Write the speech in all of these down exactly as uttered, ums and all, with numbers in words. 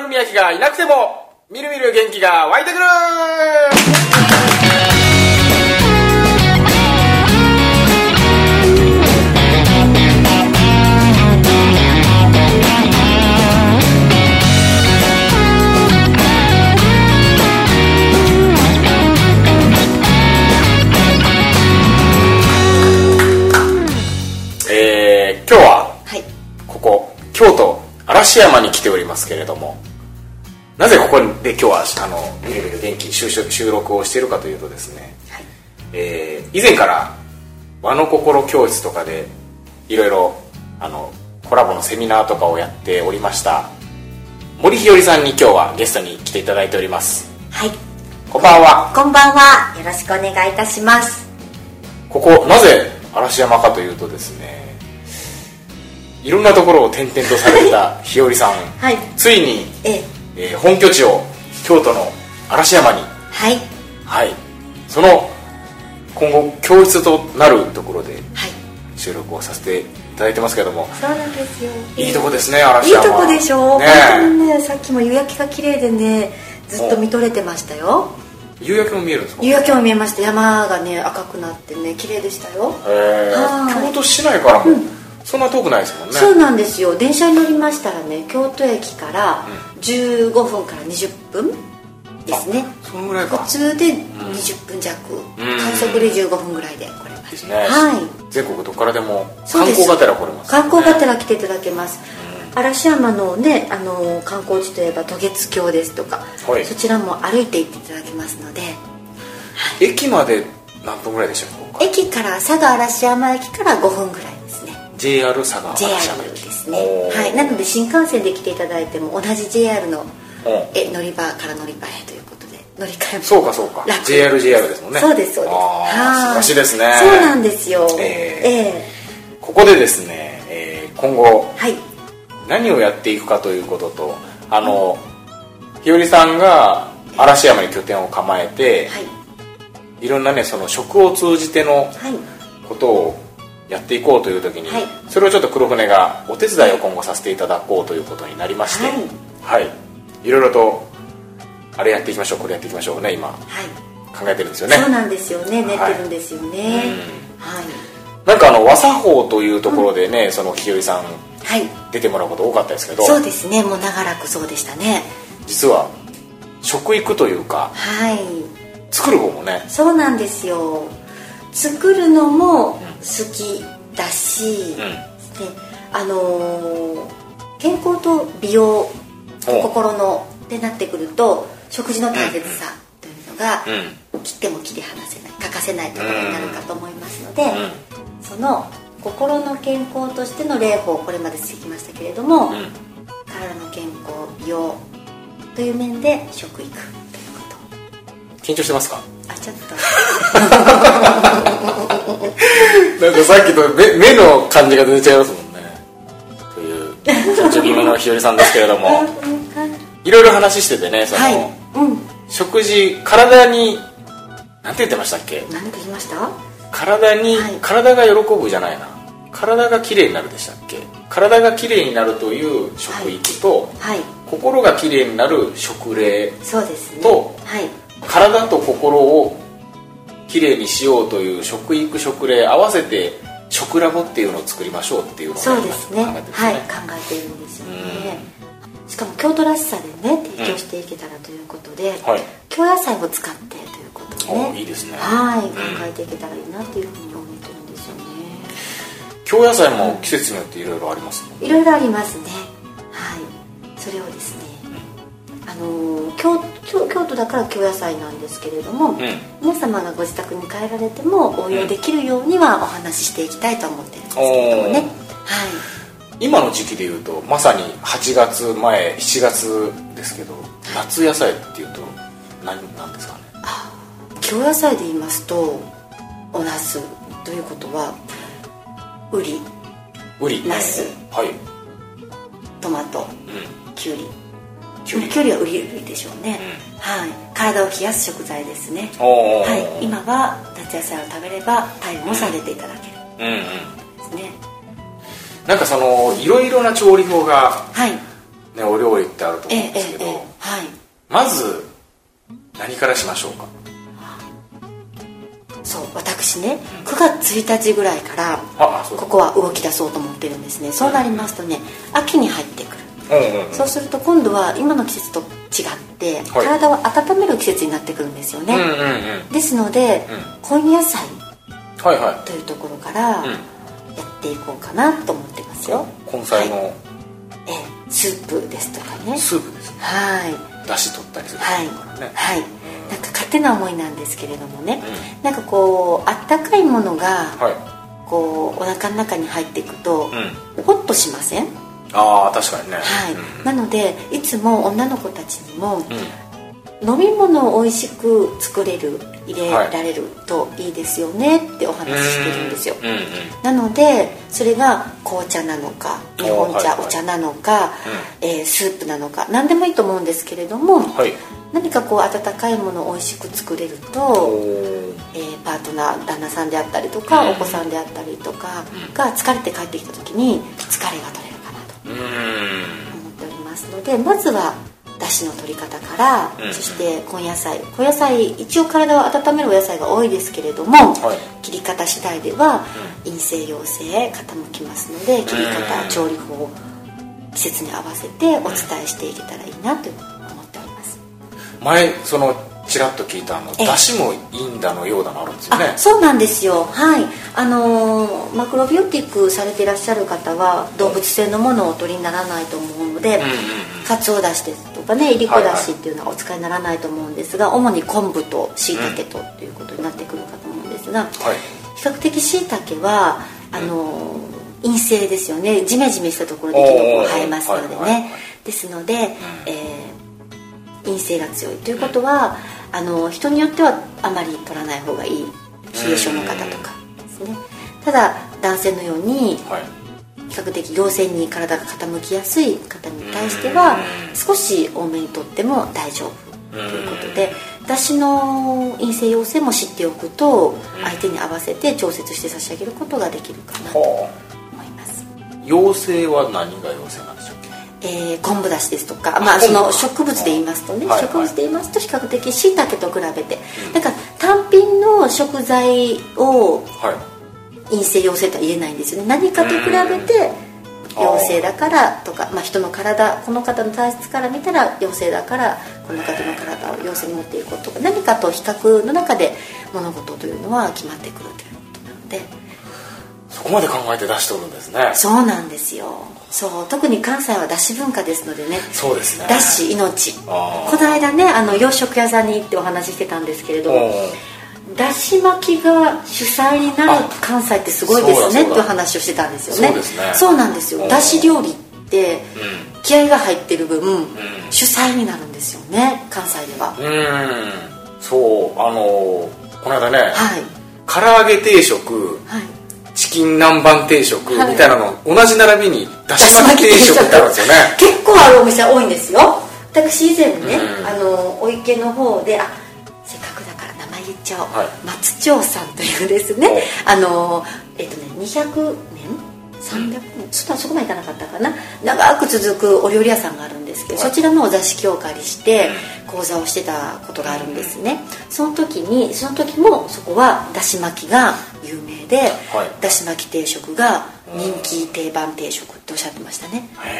宮城がいなくてもみるみる元気が湧いてくる。えー、今日は、はい、ここ京都嵐山に来ておりますけれども、なぜここで今日はあのみるみる元気収録をしているかというとですね、はい、えー、以前から和の心教室とかでいろいろあのコラボのセミナーとかをやっておりました森日和さんに今日はゲストに来ていただいております。 はい、 こんばんは。 こんばんは、よろしくお願いいたします。 ここなぜ嵐山かというとですね、いろんなところを転々とされた日和さん、はい、ついに、ええー、本拠地を京都の嵐山に、 はいはい、その今後教室となるところで収録をさせていただいてますけども、 そうなんですよ、 いいとこですね、嵐山。 いいとこでしょ、 ね、 本当にね、さっきも夕焼けが綺麗でね、ずっと見とれてましたよ。 夕焼けも見えるんですか？ 夕焼けも見えました。山がね赤くなってね綺麗でしたよ。 へー、京都市内からも、うん、そんな遠くないですもんね。 そうなんですよ。電車に乗りましたらね、京都駅からじゅうごふんからにじゅっぷんですね。 そのぐらいか。 普通でにじゅっぷん弱、うん、快速でじゅうごふんぐらいで来れます。 ですね、 はい、 全国どこからでも観光がてら来れます、ね、 観光がてら来ていただけます。嵐山のね、あの観光地といえば渡月橋ですとか、はい、そちらも歩いて行っていただけますので、はい、 駅まで何分ぐらいでしょうか？ 駅から佐賀嵐山駅からごふんぐらいですね。 ジェイアール 佐賀嵐山駅ジェイアール ですね。はい、なので新幹線で来ていただいても同じ ジェイアール のえ乗り場から乗り場へということで乗り換えもそうかそうか ジェイアールジェイアール ですもんね。 そうですそうです。 素晴らしいですね。 そうなんですよ。 えーえー、ここでですね、えー、今後、はい、何をやっていくかということと、あの、うん、日和さんが嵐山に拠点を構えて、はい、いろんなねその食を通じてのことをやっていこうという時に、はい、それをちょっと黒船がお手伝いを今後させていただこうということになりまして、はい、はい、いろいろとあれやっていきましょうこれやっていきましょうね今、はい、考えてるんですよね。 そうなんですよね、練ってるんですよね。はい、はい、 なんかあの和作法というところでね、うん、その日和さん、はい、出てもらうこと多かったですけど、 そうですね、もう長らくそうでしたね。 実は食育というか、はい、作る方もね。 そうなんですよ。作るのも好きだし、うん、であのー、健康と美容と心のってなってくると食事の大切さというのが、うん、切っても切り離せない欠かせないところになるかと思いますので、うん、その心の健康としての礼法をこれまでしてきましたけれども、うん、体の健康美容という面で食育ということ。 緊張してますか？ あ、ちょっとなんかさっきと 目, 目の感じが出ちゃいますもんね。というちょっと気味の日和さんですけれどもいろいろ話しててね、その、はい、うん、食事体に何て言ってましたっけ？ 何て言いました？ 体に、はい、体が喜ぶじゃないな、体がきれいになるでしたっけ？体がきれいになるという食育と、はいはい、心がきれいになる食礼と、 そうですね、はい、 体と心をきれいにしようという食育食礼合わせて食ラボっていうのを作りましょうっていうのを、ね、 そうですね、考えてますね、はい、考えているんですよね。しかも京都らしさでね提供していけたらということで、うん、はい、京野菜を使ってということでね、 いいですね、 はい、うん、考えていけたらいいなっていうふうに思ってるんですよね。 京野菜も季節によっていろいろありますね。 いろいろありますね。はい、それをですね、うん、あの 京, 京, 京都だから京野菜なんですけれども、うん、皆様がご自宅に帰られても応用できるようにはお話ししていきたいと思ってるんですけれどもね、はい、 今の時期でいうとまさにはちがつまえしちがつですけど、夏野菜っていうと何なんですかね？ あ、京野菜で言いますとおナスということはウリ、 ウリ、 ナス、 はい、 トマト、うん、キュウリ、 キュウリ、 キュウリはウリウリでしょうね、うん、はい、体を冷やす食材ですね。はい、今は夏野菜を食べれば体温を下げていただける、うんうんうん、ですね。 なんかそのいろいろな調理法がね、お料理ってあると思うんですけど、ええええ、はい、まず何からしましょうか。 そう私ね、くがつついたちぐらいからここは動き出そうと思ってるんですね。そうなりますとね、秋に入ってくる、うんうんうん、そうすると今度は今の季節と違って、はい、体を温める季節になってくるんですよね、うんうんうん、ですので、うん、根野菜というところからやっていこうかなと思ってますよ。 根菜の、はい、 えスープですとかね。 スープですね。 はい。 出汁取ったりするからね。はい、はい、なんか勝手な思いなんですけれどもね、うん、なんかこうあったかいものが、はい、こうお腹の中に入っていくと、うん、ホッとしません？ ああ確かにね、 はい、うん、なのでいつも女の子たちにも、うん、飲み物を美味しく作れる入れられるといいですよねってお話ししてるんですよ、うんうん、なのでそれが紅茶なのか日本茶、はいはい、お茶なのか、うん、えー、スープなのか何でもいいと思うんですけれども、はい、何かこう温かいものを美味しく作れると、えー、パートナー旦那さんであったりとか、うん、お子さんであったりとかが疲れて帰ってきた時に疲れが取れるかなと思っておりますので、まずはだしの取り方から、うん、そして根野菜根野菜一応体を温めるお野菜が多いですけれども、はい、切り方次第では、うん、陰性陽性傾きますので切り方、うん、調理法を季節に合わせてお伝えしていけたらいいなと思っております。 前そのちらっと聞いたあのだしもいいんだのようだのあるんですよね。 あ、そうなんですよ。はい、あのー、マクロビオティックされていらっしゃる方は動物性のものをお取りにならないと思うので、うんうんうん、かつおだしですとかねいりこだしっていうのはお使いにならないと思うんですが、主に昆布としいたけとっていうことになってくるかと思うんですが、うん、比較的しいたけはあのー、陰性ですよね。ジメジメしたところでキノコ生えますのでね、はいはいはい、ですので、うん、えー、陰性が強いということは、うん、あの人によってはあまり取らない方がいい冷え性の方とかですね。ただ男性のように比較的陽性に体が傾きやすい方に対しては少し多めにとっても大丈夫ということで、だしの陰性陽性も知っておくと相手に合わせて調節して差し上げることができるかなと思います。 陽性は何が陽性なんでしょうか。 えー、昆布だしですとか、まあ、その植物で言いますとね、はいはい、植物で言いますと比較的しいたけと比べて、うん、だから単品の食材を陰性陽性とは言えないんですよね。何かと比べて陽性だからとか、まあ、人の体この方の体質から見たら陽性だからこの方の体を陽性に持っていこうとか、何かと比較の中で物事というのは決まってくるということなので、 そこまで考えて出しておるんですね。 そうなんですよ。そう特に関西はだし文化ですのでね。 そうですね。 だし命。この間ねあの洋食屋さんに行ってお話ししてたんですけれども、だし巻きが主催になる関西ってすごいですねっていう話をしてたんですよね。 そうですね。 そうなんですよ。だし料理って気合が入ってる分、うん、主催になるんですよね関西では。 うん、そうあのこの間ね、はい、唐揚げ定食、はい、チキン南蛮定食みたいなの、はい、同じ並びにだし巻き定食ってあるんですよね。 結構あるお店多いんですよ。私以前ね、うん、あのお池の方であせっかくだから名前言っちゃおう、はい、松長さんというですねあのえっとねにひゃくねんさんびゃくねんそ, そこまでいかなかったかな、長く続くお料理屋さんがあるんですけど、はい、そちらのお座敷をお借りして講座をしてたことがあるんですね。その時にその時もそこはだし巻きが有名で、はい、だし巻き定食が人気定番定食っておっしゃってましたね。はい、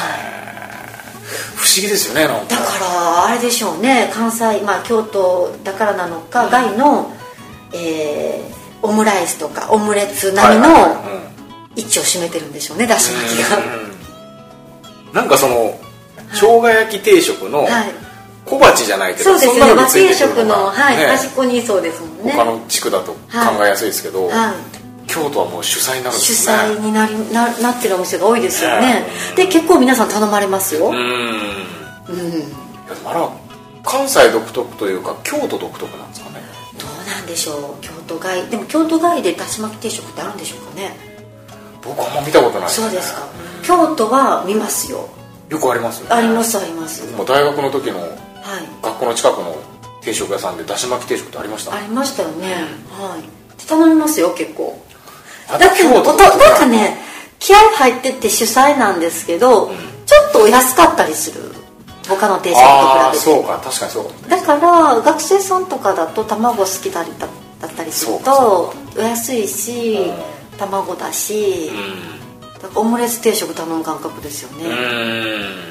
不思議ですよね。なんかだからあれでしょうね、関西、まあ、京都だからなのか、うん、外の、えー、オムライスとかオムレツ並みの位置を占めてるんでしょうね、だし巻きが。 なんかその生姜焼き定食の小鉢じゃないけど、 そうですね、和定食の、はい、端っこにそうですもんね。 他の地区だと考えやすいですけど、はいはい、京都はもう主催になるんですね。 主催になり な, なってるお店が多いですよね。で結構皆さん頼まれますよ。うん、うん、 あら関西独特というか京都独特なんですかね。 どうなんでしょう。京都外でも京都外でだし巻き定食ってあるんでしょうかね。 僕はあんま見たことないですね。 そうですか。京都は見ますよ。 よくありますよね。 ありますあります。 もう大学の時の、はい、学校の近くの定食屋さんでだし巻き定食ってありました、ね、 ありましたよね、はい、頼みますよ結構。だってなんかね気合入ってって主催なんですけど、うん、ちょっとお安かったりする、他の定食と比べて。 ああそうか、確かにそうだから学生さんとかだと卵好きだったりするとお安いし、うん、卵だし、うん、だからオムレツ定食頼む感覚ですよね。うん、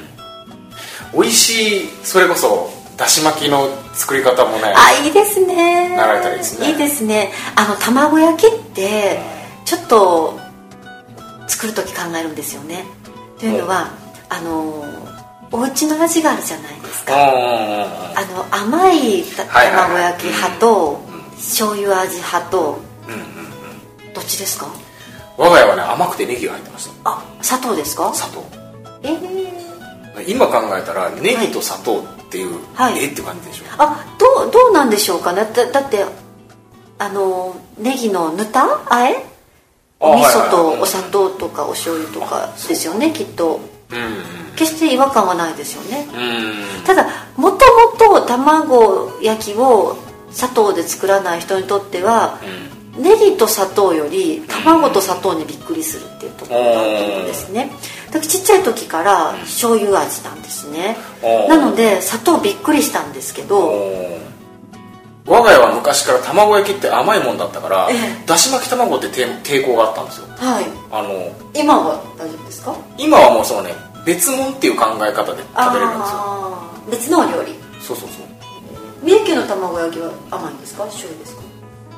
美味しい、それこそだし巻きの作り方もね、 あ、いいですね、 習えたりですね。 いいですね。あの卵焼きってちょっと作る時考えるんですよね。というのは、あのお家の味があるじゃないですか。あの甘い卵焼き派と醤油味派と、どっちですか？ 我が家はね、甘くてネギが入ってました。 あ、砂糖ですか？ 砂糖。 えー、 今考えたらネギと砂糖っていう、はい、えー、って感じでしょう。 あ、どう、どうなんでしょうかね。だ、だってあのネギのぬたあえ、お味噌とお砂糖とかお醤油とかですよね、きっと。うんうん、決して違和感はないですよね。うん、ただもともと卵焼きを砂糖で作らない人にとっては、うん、ネギと砂糖より卵と砂糖にびっくりするっていうところがあると思うんですね。だからちっちゃい時から醤油味なんですね。なので砂糖びっくりしたんですけど、 我が家は昔から卵焼きって甘いもんだったから、ええ、だし巻き卵って抵抗があったんですよ。はい。あの今は大丈夫ですか？ 今はもうそのね、別物っていう考え方で食べれるんですよ。 あ、別のお料理。 そうそうそう。 三重県の卵焼きは甘いんですか？醤油ですか？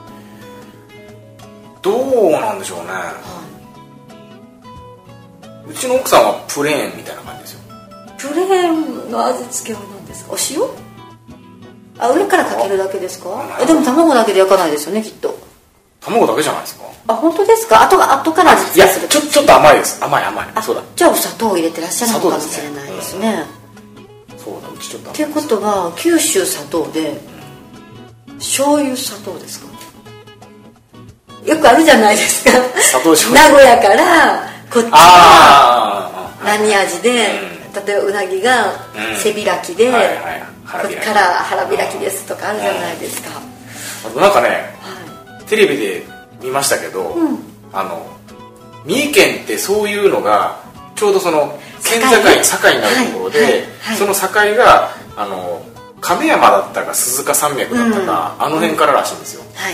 どうなんでしょうね。はい、うちの奥さんはプレーンみたいな感じですよ。 プレーンの味付けは何ですか？お塩？あ、上からかけるだけですか？え、でも卵だけで焼かないですよね、きっと。 卵だけじゃないですか？ あ、本当ですか？後が後から味付けする。いや、ちょちょっと甘いです。甘い甘い。 あ、 そうだ。 じゃあお砂糖を入れてらっしゃるのかもしれないですね。 そうだ、うちちょっと。 っていうことは九州砂糖で、うん、醤油砂糖ですか？よくあるじゃないですか。 砂糖醤油。 名古屋からこっちは何味で、うん、例えばうなぎが背開きで、うん、はいはい、こっから腹開きですとかあるじゃないですか。 あとなんかね、はい、テレビで見ましたけど、うん、あの三重県ってそういうのがちょうどその県境境になるところで、はいはいはい、その境があの亀山だったか鈴鹿山脈だったか、うん、あの辺かららしいんですよ。はい、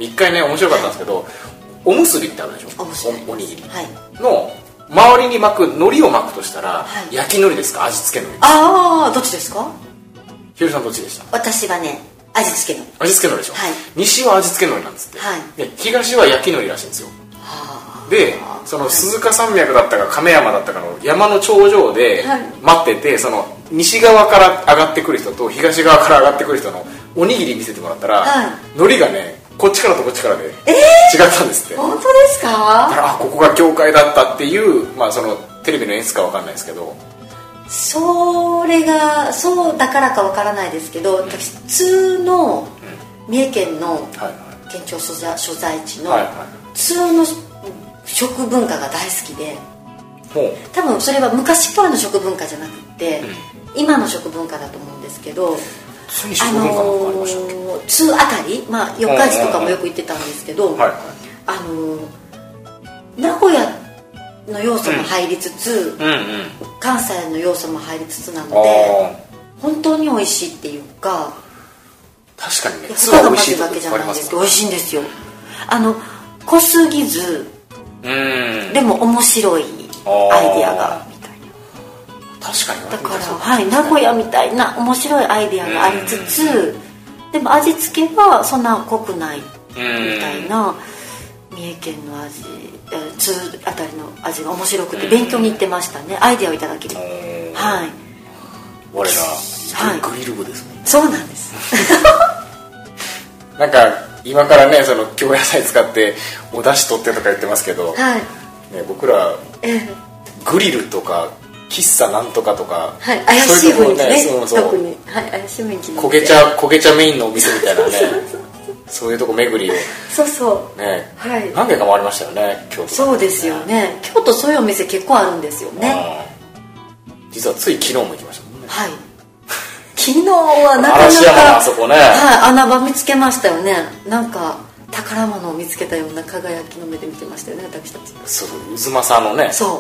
一回ね面白かったんですけど、はい、おむすびってあるでしょ、 お, おにぎり、はい、の周りに巻く海苔を巻くとしたら、はい、焼き海苔ですか、味付け海苔ですか？ ああ、どっちですか？ ひよりさんどっちでした？ 私はね、味付け海苔。 味付け海苔でしょ、はい、西は味付け海苔なんですって、はい、で東は焼き海苔らしいんですよ。でその鈴鹿山脈だったか亀山だったかの山の頂上で待ってて、その西側から上がってくる人と東側から上がってくる人のおにぎり見せてもらったら、はい、海苔がねこっちからとこっちからで違ったんですって。 えー、本当ですか？ だからあ、ここが教会だったっていう、まあ、そのテレビの演出か分かんないですけど、 それがそうだからか分からないですけど、うん、私普通の三重県の県庁所在、所在地の普通の食文化が大好きで、多分それは昔からの食文化じゃなくて、うん、今の食文化だと思うんですけど、 あのー、通あたり、まあ、四日市とかもよく行ってたんですけど、あのー、名古屋の要素も入りつつ、うんうんうん、関西の要素も入りつつなので本当に美味しいっていうか、 確かにね、 他が混ぜるわけじゃないですけど美味しいんですよ。あの濃すぎず、うん、でも面白いアイデアがみたいな。 確かにだから、はい、名古屋みたいな面白いアイデアがありつつ、でも味付けはそんな濃くないみたいな三重県の味、通あたりの味が面白くて勉強に行ってましたね。アイデアをいただける。はい。 我ら、はい、グリル部ですね。 そうなんです。 なんか今からね、その京野菜使ってお出汁取ってとか言ってますけど、はい、ね、僕ら、えー、グリルとか喫茶なんとかとか、 はい、怪しい雰囲気ね、そうそう特に、はい、怪しい雰囲気焦げ茶焦げ茶メインのお店みたいなねそういうとこ巡りをそうそうね、はい、何軒か回りましたよね、京都、ね、 そうですよね。京都そういうお店結構あるんですよね。 実はつい昨日も行きましたもんね。はい、 昨日はなかなか嵐山のあそこね、 はい、穴場見つけましたよね。なんか宝物を見つけたような輝きの目で見てましたよね、私たち。 そうそう、渦政のね、 そう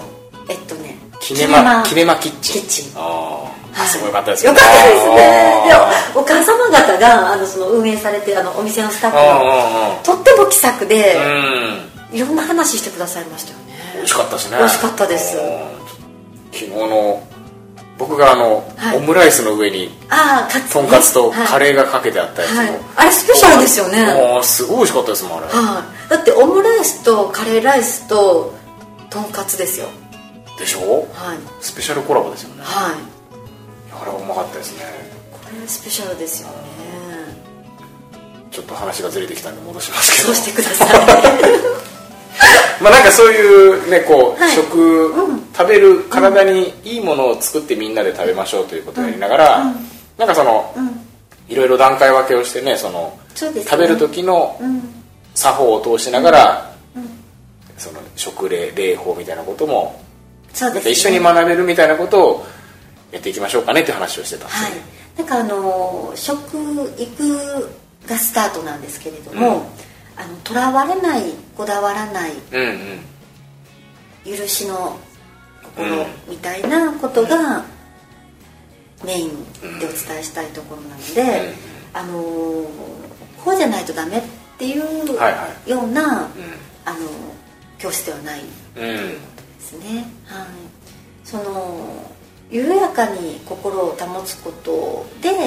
えっとねキネマキネマキッチンキッチンああすごいよかったですね。 よかったですね。でもお母様方があのその運営されてるあのお店のスタッフがとっても気さくでいろんな話してくださいましたよね。 美味しかったですね。 美味しかったです。 昨日の僕があの、はい、オムライスの上にとんかつとカレーがかけてあったやつも、はいはい、 あれスペシャルですよね。 あすごい美味しかったですもんあれ、 はい、だってオムライスとカレーライスととんかつですよ。 でしょ、 はい、 スペシャルコラボですよね。 はい、 あれはうまかったですね。 これスペシャルですよね。 ちょっと話がずれてきたんで戻しますけど、 そうしてくださいまあなんかそういうねこう、はい、食、うん、食べる体にいいものを作ってみんなで食べましょうということをやりながら、うんうん、なんかその、うん、いろいろ段階分けをしてねそのそうですね、食べる時の作法を通しながら、うんうん、その食礼礼法みたいなこともそうですね、一緒に学べるみたいなことをやっていきましょうかねって話をしてたんですよね。 はい、なんかあの食育がスタートなんですけれども、うん、あのとらわれないこだわらない、うんうん、許しの心みたいなことがメインでお伝えしたいところなので、うんうん、あのこうじゃないとダメっていうような、はいはい、あの教室ではないということですね。はい、その緩やかに心を保つことで、うん、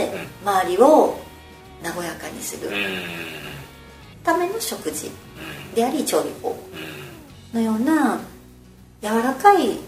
周りを和やかにするための食事であり調理法のような柔らかい雰囲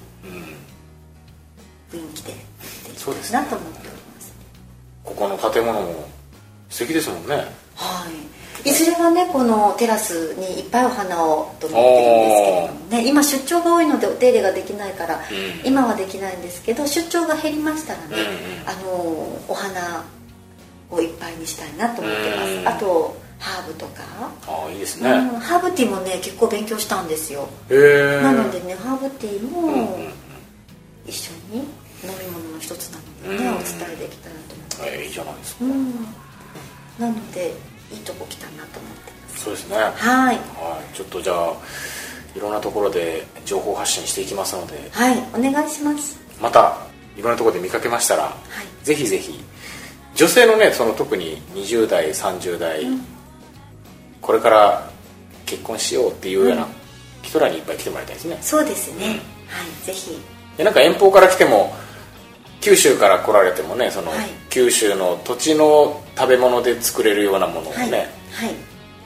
気でやっていきたいなと思っております。 ここの建物も素敵ですもんね。 はい、いずれはねこのテラスにいっぱいお花をと思ってるんですけれどもね、今出張が多いのでお手入れができないから、うん、今はできないんですけど出張が減りましたらね、うんうん、あのお花をいっぱいにしたいなと思ってます。あとハーブとかあいいですね、 うん、ハーブティーもね結構勉強したんですよ。 へなのでねハーブティーも一緒に飲み物の一つなのでね、うん、お伝えできたらと思ってます。 えー、いいじゃないですか、 うん、なのでいいとこ来たなと思ってます。 そうですね。 はい、 はい、ちょっとじゃあいろんなところで情報発信していきますので、 はいお願いします。 またいろんなところで見かけましたら、はい、ぜひぜひ女性のねその特ににじゅう代さんじゅう代、うん、これから結婚しようっていうような人らにいっぱい来てもらいたいですね。 そうですね、うん、はいぜひ。 でなんか遠方から来ても九州から来られてもねその、はい、九州の土地の食べ物で作れるようなものをね、はいはい、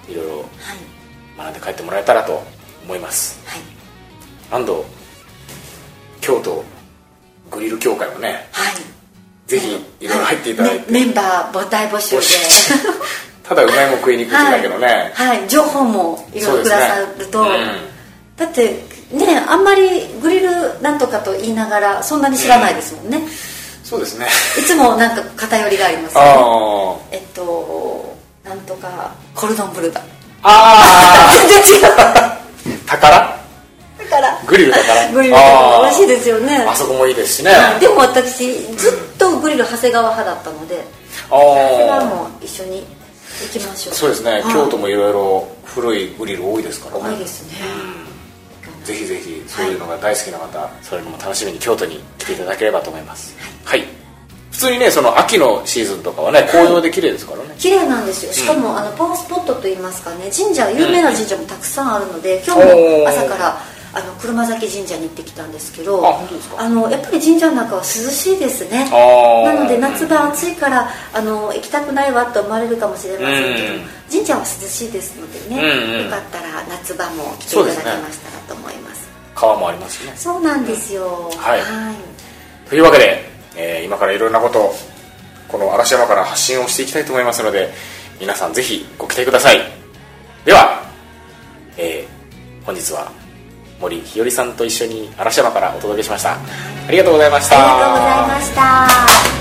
いろいろ学んで帰ってもらえたらと思います。はい、安藤京都グリル協会もね、はい、ぜひいろいろ入っていただいて、 メンバー大募集でただうまいも食いに行くってだけどね、 はい、はい、情報もいろいろくださると、ねうん、だってねあんまりグリルなんとかと言いながらそんなに知らないですもんね、うん、 そうですねいつもなんか偏りがありますよね。えっとなんとかコルドンブルーだああ全然違う宝グリル宝グリル宝美味しいですよね。 あそこもいいですしね。 でも私ずっとグリル長谷川派だったので、長谷川も一緒に行きましょう。 そうですね、京都もいろいろ古いグリル多いですからね。 多いですね、 うん、ぜひぜひそういうのが大好きな方、はい、それも楽しみに京都に来ていただければと思います。はい、はい、普通にねその秋のシーズンとかはね紅葉で綺麗ですからね、はい、 綺麗なんですよ。しかも、うん、あのパワースポットといいますかね神社有名な神社もたくさんあるので、うん、今日も朝からあの車崎神社に行ってきたんですけど、あ、本当ですか？あのやっぱり神社の中は涼しいですね。なので夏場暑いからあの行きたくないわと思われるかもしれませんけど、うん、神社は涼しいですのでね、うんうん、よかったら夏場も来ていただけましたらと思います。 川もありますね。 そうなんですよ、うん、はい、はい、 というわけで、えー、今からいろんなことをこの嵐山から発信をしていきたいと思いますので皆さんぜひご期待ください。では、えー、本日は森日和さんと一緒に嵐山からお届けしました。ありがとうございました。 ありがとうございました。